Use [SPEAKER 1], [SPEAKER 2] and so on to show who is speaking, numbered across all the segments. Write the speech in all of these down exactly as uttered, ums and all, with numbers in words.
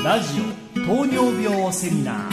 [SPEAKER 1] ラジオ糖尿病セミナー。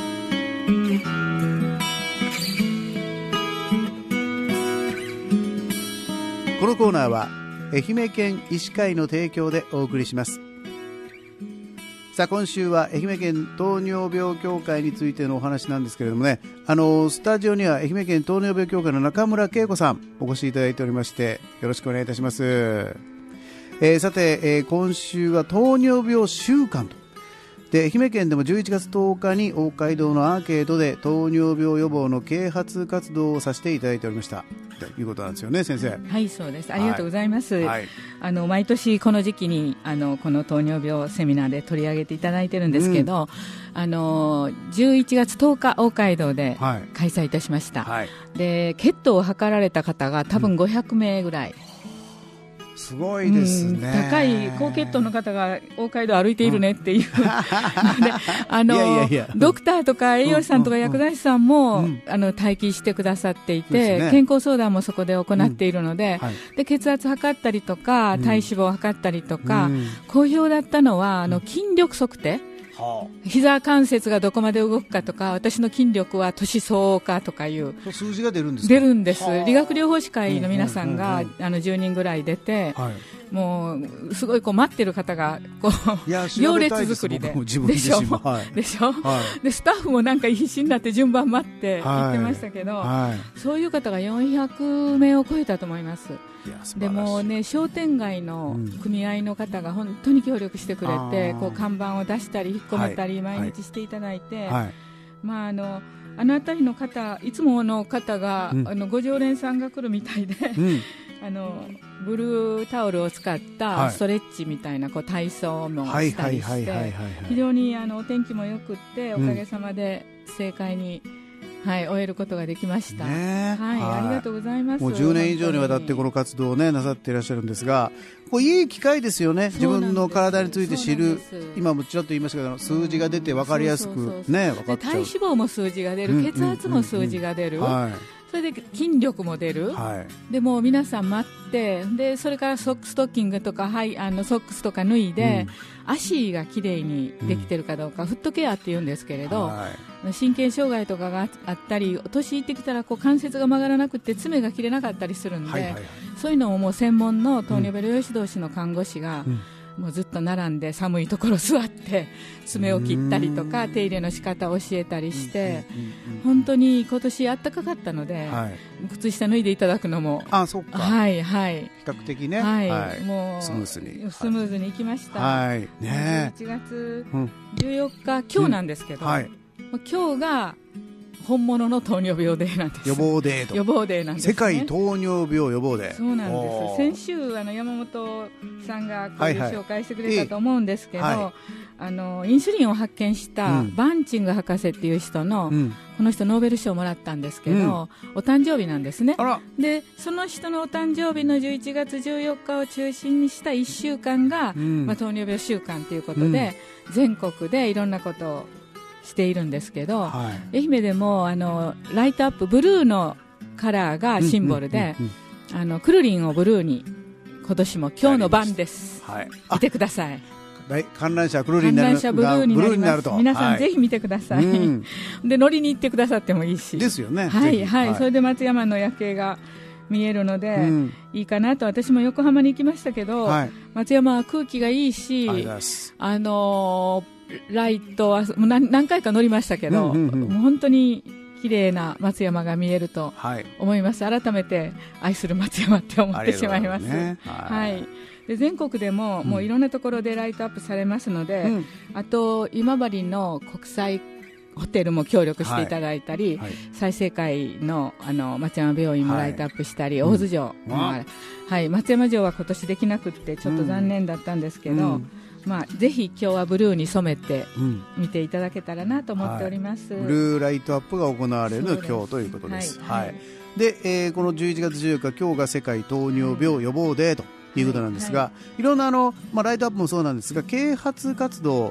[SPEAKER 2] このコーナーは愛媛県医師会の提供でお送りします。さあ、今週は愛媛県糖尿病協会についてのお話なんですけれどもね、あのスタジオには愛媛県糖尿病協会の中村恵子さんお越しいただいておりまして、よろしくお願いいたします。えー、さて、えー、今週は糖尿病週間とで、愛媛県でもじゅういちがつとおかに大街道のアーケードで糖尿病予防の啓発活動をさせていただいておりましたということなんですよね、先生。
[SPEAKER 3] はい、そうです。ありがとうございます。
[SPEAKER 2] はい、
[SPEAKER 3] あの毎年この時期にあのこの糖尿病セミナーで取り上げていただいてるんですけど、うん、あのじゅういちがつとおか大街道で開催いたしました。はい、で血糖を測られた方が多分ごひゃくめいぐらい、
[SPEAKER 2] うん、すごいですね、
[SPEAKER 3] うん、高い高血糖の方が大街道歩いているねっていう、うん、であのいやいやいやドクターとか栄養士さんとか薬剤師さんも、うん、あの待機してくださっていて、ね、健康相談もそこで行っているので、うんはい、で血圧測ったりとか体脂肪を測ったりとか、うん、好評だったのはあの筋力測定、膝関節がどこまで動くかとか、私の筋力は年相応かとかいう
[SPEAKER 2] 数字が出るんですか？
[SPEAKER 3] 出るんです。理学療法士会の皆さんが、うんうんうんうん、あのじゅうにんぐらい出て、はい、もうすごいこう待ってる方がこう行列作りででしょ、はい、でしょ、はい、でスタッフもなんか必死になって順番待って言ってましたけど、はいはい、そういう方がよんひゃくめいを超えたと思います。でもね、商店街の組合の方が本当に協力してくれて、うん、こう看板を出したり引っ込めたり毎日していただいて、はいはい、まああのあの辺りの方、いつもの方が、うん、あのご常連さんが来るみたいで、うん、あのブルータオルを使ったストレッチみたいな、こう体操もしたりして、非常にあのお天気もよくって、おかげさまで正解に、はい、終えることができました、ね、はい、はい、ありがとうございます。
[SPEAKER 2] もうじゅうねん以上にわたってこの活動を、ね、なさっていらっしゃるんですが、こういい機会ですよね。自分の体について知る。今もちらっと言いましたけど、数字が出て分かりやすく、ね、分かっちゃう。
[SPEAKER 3] 体脂肪も数字が出る、うん、血圧も数字が出る、うんうんうん、はい、それで筋力も出る、はい、でもう皆さん待って、でそれからソックストッキングとか、はい、あのソックスとか脱いで、うん、足がきれいにできてるかどうか、うん、フットケアって言うんですけれど、はい、神経障害とかがあったり、年いってきたらこう関節が曲がらなくて爪が切れなかったりするんで、はいはいはい、そういうのをもう専門の糖尿病療養士同士の看護師が、うんもうずっと並んで寒いところ座って爪を切ったりとか手入れの仕方を教えたりして、本当に今年暖かかったので、はい、靴下脱いでいただくのも、
[SPEAKER 2] あ、そうか、
[SPEAKER 3] はいはい、
[SPEAKER 2] 比較的ね、
[SPEAKER 3] はいはい、もう
[SPEAKER 2] スムーズに
[SPEAKER 3] スムーズにいきました、
[SPEAKER 2] はい、ね、
[SPEAKER 3] じゅういちがつじゅうよっか、うん、今日なんですけど、うんはい、今日が本物の糖尿病デーなんです。
[SPEAKER 2] 予防デーと。
[SPEAKER 3] 予防デーなんです、ね、
[SPEAKER 2] 世界糖尿病予防デー。
[SPEAKER 3] そうなんです。先週あの山本さんがこういう紹介してくれたと思うんですけど、はいはい、あのインスリンを発見したバンチング博士っていう人の、うん、この人ノーベル賞をもらったんですけど、うん、お誕生日なんですね。でその人のお誕生日のじゅういちがつじゅうよっかを中心にしたいっしゅうかんが、うんまあ、糖尿病週間ということで、うん、全国でいろんなことをしているんですけど、はい、愛媛でもあのライトアップブルーのカラーがシンボルで、うんうんうんうん、あのクルリンをブルーに今年も今日の晩です、はい、見てください。
[SPEAKER 2] 観覧車クルリンになる、観覧車ブルーになります。
[SPEAKER 3] 皆さん、はい、ぜひ見てください、うん、で乗りに行ってくださってもいいし
[SPEAKER 2] ですよね。
[SPEAKER 3] はいはい、はい、それで松山の夜景が見えるので、うん、いいかなと。私も横浜に行きましたけど、はい、松山は空気がいいし、あのーライトはもう 何, 何回か乗りましたけど、うんうんうん、もう本当に綺麗な松山が見えると思います、はい、改めて愛する松山って思ってしまいます、ね、はい、はい、で全国でも、うん、もういろんなところでライトアップされますので、うん、あと今治の国際ホテルも協力していただいたり、はいはい、済生会 の, あの松山病院もライトアップしたり、はい、大洲城、うんまあはい、松山城は今年できなくってちょっと残念だったんですけど、うんうんまあ、ぜひ今日はブルーに染めて見ていただけたらなと思っております、
[SPEAKER 2] うんはい、ブルーライトアップが行われる今日ということです。はいはいでえー、このじゅういちがつじゅうよっか今日が世界糖尿病予防デーということなんですが、はいはい、いろんなあの、まあ、ライトアップもそうなんですが啓発活動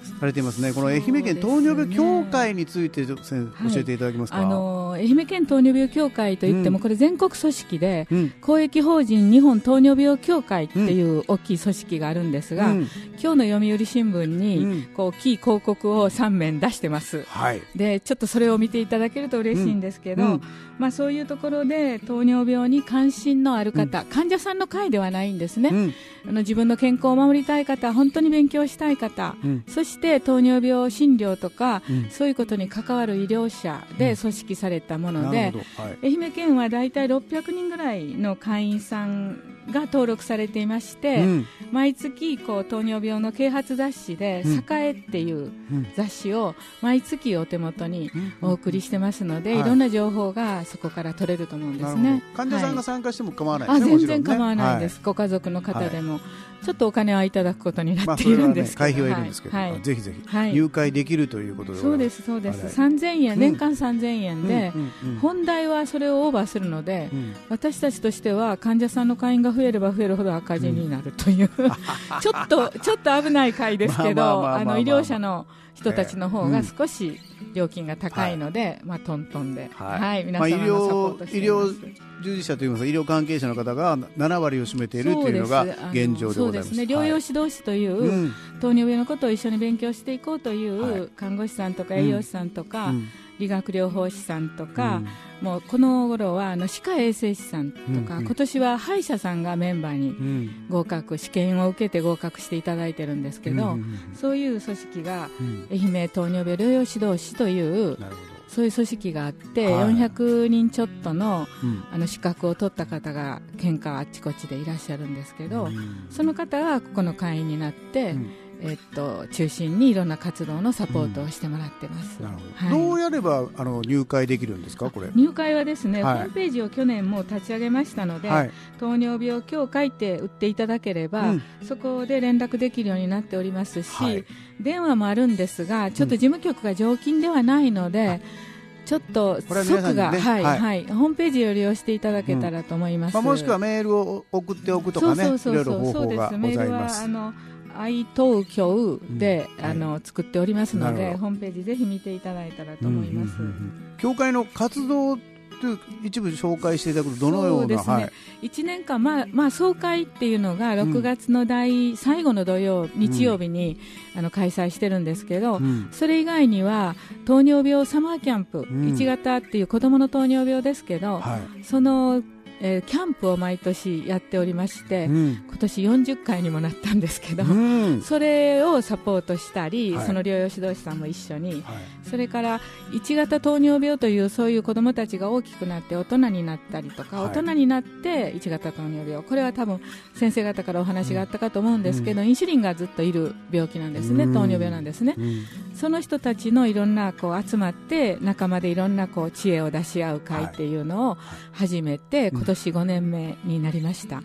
[SPEAKER 2] されていますね。この愛媛県糖尿病協会について教えていただけますか。
[SPEAKER 3] はい、あの愛媛県糖尿病協会といっても、うん、これ全国組織で、うん、公益法人日本糖尿病協会っていう大きい組織があるんですが、うん、今日の読売新聞に、うん、こう大きい広告をさんめん出してます、はい、でちょっとそれを見ていただけると嬉しいんですけど、うんうん、まあ、そういうところで糖尿病に関心のある方、うん、患者さんの会ではないんですね、うん、あの自分の健康を守りたい方、本当に勉強したい方、うん、そして糖尿病診療とか、うん、そういうことに関わる医療者で組織されたもので、うん、はい、愛媛県はだいたいろっぴゃくにんぐらいの会員さんが登録されていまして、うん、毎月こう糖尿病の啓発雑誌で、うん、栄っていう雑誌を毎月お手元にお送りしてますので、うんうん、いろんな情報がそこから取れると思うんですね。
[SPEAKER 2] 患者さんが参加しても構わないですね。
[SPEAKER 3] はい、あ、全然構わないです、はい、ご家族の方でも、はい、ちょっとお金はいただくことになっているんですけど、まあ、それはね、会費はいるんですけど、はい、ぜひぜひ、はい、入会できるということで、 そうですそうです、さんぜんえん、年間さんぜんえんで、うんうんうん、本題はそれをオーバーするので、うん、私たちとしては患者さんの会員が増えれば増えるほど赤字になるという、うん、ちょっとちょっと危ない会ですけど、医療者の人たちの方が少し料金が高いので、うん、まあ、トントンで、はいはい、皆様のサポートしています。
[SPEAKER 2] 医療従事者といいますか、医療関係者の方がななわりを占めているというのが現状でございます。そうですね、療養指導士という、はい、糖尿病のことを一緒に勉強していこうという、はい、看護師さんとか栄養士さんとか、うん、理学療法士さんとか、うん、もうこの頃はあの歯科衛生士さんとか、うん、今年は歯医者さんがメンバーに合格、試験を受けて合格していただいてるんですけど、うん、そういう組織が、うん、愛媛糖尿病療養指導士というそういう組織があって、はい、よんひゃくにんちょっと の,、うん、あの資格を取った方が県下あっちこっちでいらっしゃるんですけど、うん、その方がここの会員になって、うん、えっと、中心にいろんな活動のサポートをしてもらってます、うん、なるほど、はい、どうやればあの入会できるんですか。これ
[SPEAKER 3] 入会はですね、はい、ホームページを去年も立ち上げましたので、はい、糖尿病協会って打っていただければ、うん、そこで連絡できるようになっておりますし、はい、電話もあるんですが、ちょっと事務局が常勤ではないので、うん、ちょっと即が、ね、はいはいはい、ホームページを利用していただけたらと思います、
[SPEAKER 2] うんまあ、もしくはメールを送っておくとかね、いろいろ方法がございます。メールはあの
[SPEAKER 3] 愛東京で、うん、あの、はい、作っておりますので、ホームページぜひ見ていただいたらと思います、うんうんうん、
[SPEAKER 2] 協会の活動という一部紹介していただくとどのような。そうですね、はい、
[SPEAKER 3] いちねんかん、まあまあ、総会っていうのがろくがつの第、うん、最後の土曜日曜日に、うん、あの開催してるんですけど、うん、それ以外には糖尿病サマーキャンプ、うん、いち型っていう子どもの糖尿病ですけど、はい、そのえー、キャンプを毎年やっておりまして、うん、今年よんじゅっかいにもなったんですけど、うん、それをサポートしたり、はい、その療養指導士さんも一緒に、はい、それからいち型糖尿病というそういう子どもたちが大きくなって大人になったりとか、はい、大人になっていち型糖尿病、これは多分先生方からお話があったかと思うんですけど、うん、インシュリンがずっといる病気なんですね、うん、糖尿病なんですね、うん、その人たちのいろんなこう集まって仲間でいろんなこう知恵を出し合う会っていうのを始めて、はい、今年ごねんめになりました、うん、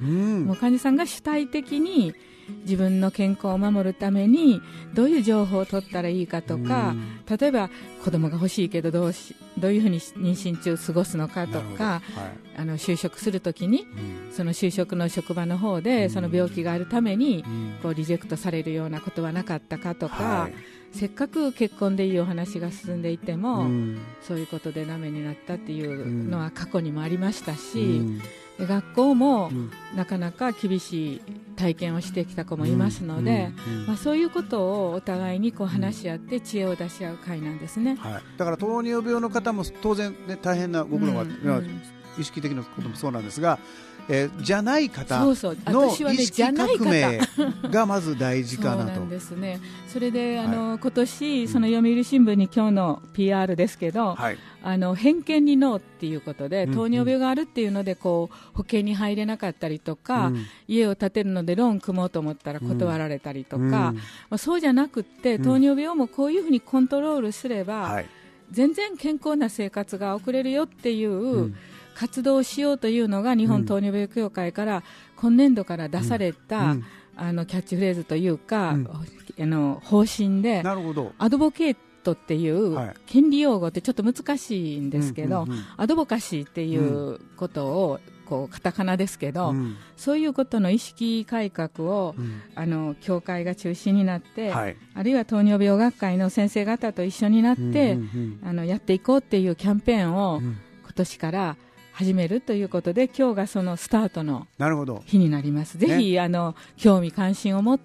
[SPEAKER 3] もう患者さんが主体的に自分の健康を守るためにどういう情報を取ったらいいかとか、うん、例えば子供が欲しいけどどうしどういうふうに妊娠中過ごすのかとか、はい、あの就職するときに、うん、その就職の職場の方で、うん、その病気があるために、うん、こうリジェクトされるようなことはなかったかとか、はい、せっかく結婚でいいお話が進んでいても、うん、そういうことでダメになったっていうのは過去にもありましたし、うんで学校も、うん、なかなか厳しい体験をしてきた子もいますので、うんうんうんまあ、そういうことをお互いにこう話し合って知恵を出し合う会なんですね、
[SPEAKER 2] はい、だから糖尿病の方も当然、ね、大変なご苦労が、うんうん、意識的なこともそうなんですが、えー、じゃない方の意識革命がまず大事かなと。
[SPEAKER 3] そうなんですね。それであの、はい、今年その読売新聞に今日の ピーアール ですけど、はい、あの偏見にノーっていうことで、うんうん、糖尿病があるっていうのでこう保険に入れなかったりとか、うん、家を建てるのでローン組もうと思ったら断られたりとか、うんまあ、そうじゃなくって糖尿病もこういうふうにコントロールすれば、うんはい、全然健康な生活が送れるよっていう、うん活動をしようというのが日本糖尿病協会から今年度から出された、うんうん、あのキャッチフレーズというか、うん、あの方針で
[SPEAKER 2] なるほど。
[SPEAKER 3] アドボケートっていう権利用語ってちょっと難しいんですけど、うんうんうん、アドボカシーっていうことをこうカタカナですけど、うん、そういうことの意識改革を、うん、あの教会が中心になって、はい、あるいは糖尿病学会の先生方と一緒になって、うんうんうん、あのやっていこうっていうキャンペーンを、うん、今年から始めるということで、今日がそのスタートの日になります。ぜひ、ね、あの興味関心を持って、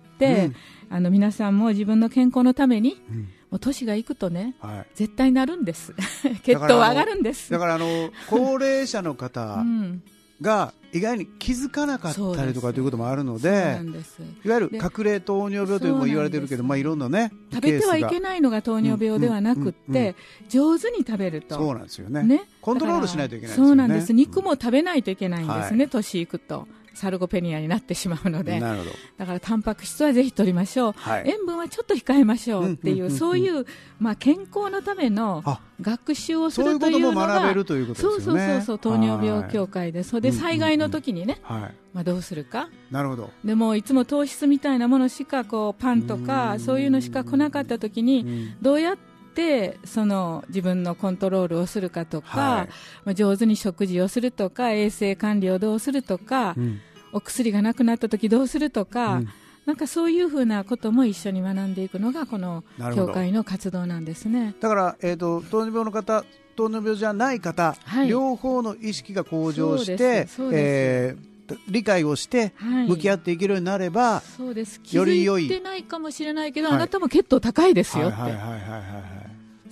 [SPEAKER 3] うん、あの皆さんも自分の健康のために、うん、もう年がいくとね、はい、絶対なるんです血糖は上がるんです。
[SPEAKER 2] だからあの高齢者の方が意外に気づかなかったりとかということもあるの で, でいわゆる隠れ糖尿病というも言われてるけど、まあ、いろんなね
[SPEAKER 3] 食べてはいけないのが糖尿病ではなくって、うんうんうんうん、上手に食べると
[SPEAKER 2] そうなんですよ ね, ねコントロールしないといけないですよね。
[SPEAKER 3] そうなんです。肉も食べないといけないんですね、はい、年いくとサルゴペニアになってしまうので。
[SPEAKER 2] なるほど。
[SPEAKER 3] だからタンパク質はぜひ取りましょう、はい、塩分はちょっと控えましょうっていう、うんうんうんうん、そういう、まあ、健康のための学習をするというのが、そういうことも学べるということですよね。そうそうそうそう糖尿病協会で、それで災害の時にね、うんうんうん、はい、まあ、どうするか。
[SPEAKER 2] なるほど。
[SPEAKER 3] でもいつも糖質みたいなものしかこうパンとかそういうのしか来なかった時に、どうやってその自分のコントロールをするかとか、はい、まあ、上手に食事をするとか、衛生管理をどうするとか、うん、お薬がなくなった時どうするとか、うん、なんかそういうふうなことも一緒に学んでいくのがこの協会の活動なんですね。
[SPEAKER 2] だから、えーと、糖尿病の方、糖尿病じゃない方、はい、両方の意識が向上して、えー、理解をして向き合っていけるようになれば、はい、そうです。より良い。
[SPEAKER 3] 気づいてないかもしれないけど、はい、あなたも血糖高いですよって、はいはいはいはいはい、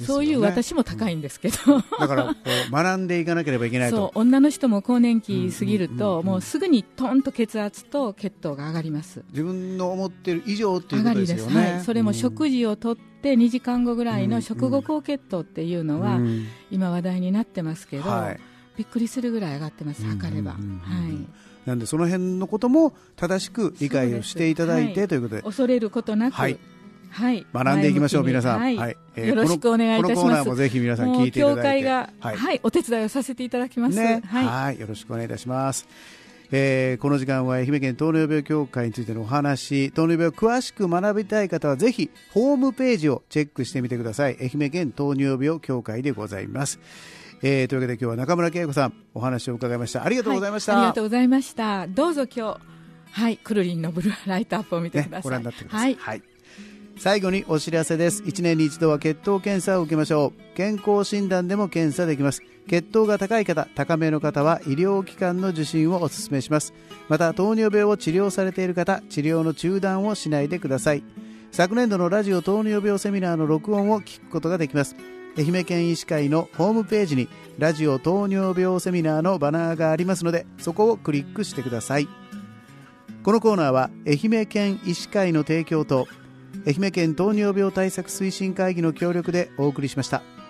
[SPEAKER 3] そういう私も高いんですけど、うん、
[SPEAKER 2] だからこう学んでいかなければいけないと。
[SPEAKER 3] そう、女の人も更年期過ぎると、うんうんうんうん、もうすぐにトンと血圧と血糖が上がります。
[SPEAKER 2] 自分の思っている以上ということですよね。
[SPEAKER 3] 上がりです、はい、それも食事をとってにじかんごぐらいの食後高血糖っていうのは、うんうん、今話題になってますけど、はい、びっくりするぐらい上がってます、測れば、うんうんうんうん、はい、
[SPEAKER 2] なんでその辺のことも正しく理解をしていただいて、はい、ということで
[SPEAKER 3] 恐れることなく、はいはい、
[SPEAKER 2] 学んでいきましょう皆さん、
[SPEAKER 3] はいはい、えー、よろしくお願いいたします。
[SPEAKER 2] このコーナーもぜひ皆さん聞いていただいて、
[SPEAKER 3] 協会が、はいはい、お手伝いをさせていただきます、
[SPEAKER 2] ね、
[SPEAKER 3] はい
[SPEAKER 2] はい、よろしくお願いいたします。えー、この時間は愛媛県糖尿病協会についてのお話、糖尿病を詳しく学びたい方はぜひホームページをチェックしてみてください。愛媛県糖尿病協会でございます。えー、というわけで今日は中村恵子さんお話を伺いました。ありがとうございました、
[SPEAKER 3] はい、ありがとうございました。どうぞ今日、はい、くるりんのブルーライトアップを見てください、ね、
[SPEAKER 2] ご覧になってください、はいはい。最後にお知らせです。いちねんに一度は血糖検査を受けましょう。健康診断でも検査できます。血糖が高い方、高めの方は医療機関の受診をお勧めします。また糖尿病を治療されている方、治療の中断をしないでください。昨年度のラジオ糖尿病セミナーの録音を聞くことができます。愛媛県医師会のホームページにラジオ糖尿病セミナーのバナーがありますので、そこをクリックしてください。このコーナーは愛媛県医師会の提供と愛媛県糖尿病対策推進会議の協力でお送りしました。